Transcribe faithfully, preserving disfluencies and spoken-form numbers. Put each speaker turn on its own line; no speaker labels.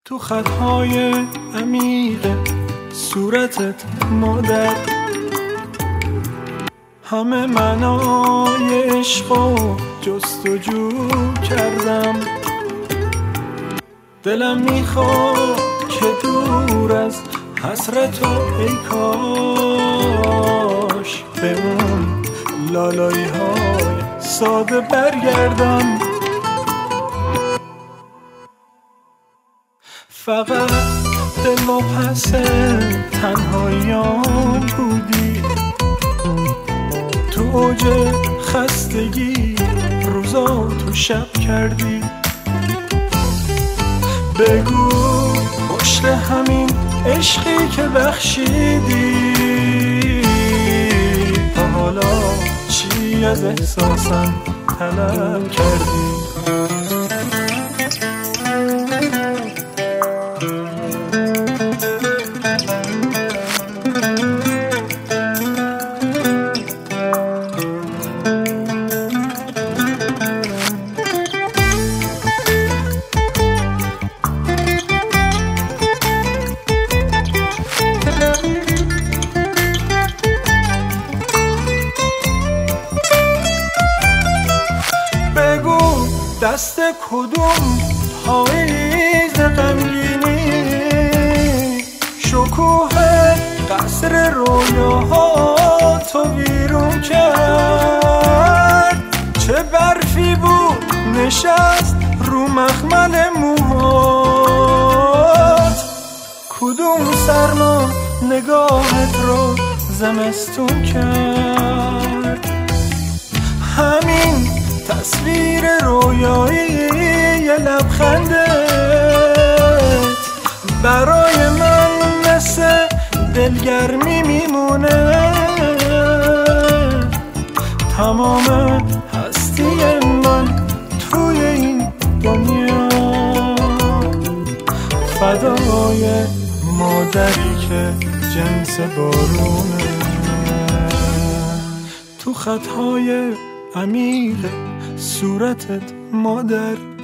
تو خطهای عمیق صورتت مادر، همه معنای عشق و جستجو کردم. دلم میخواد که دور از حسرت و ای کاش به اون لالایی های ساده برگردم. فقط دل و پس تنهاییام بودی، تو اوج خستگی روزا تو شب کردی. بگو پشت همین عشقی که بخشیدی تا حالا چی از احساسم طلب کردی؟ دست کدوم پاییز غمگینی شکوه قصر رویاها تو ویرون کرد؟ چه برفی بود نشست رو مخمل موهات، کدوم سرما نگاهت رو زمستون کرد؟ همین تصویر رویایی یه لبخندت برای من مثل دلگرمی میمونه. تمام هستی من توی این دنیا فدای مادری که جنس بارونه. تو خطهای عمیق صورتت مادر،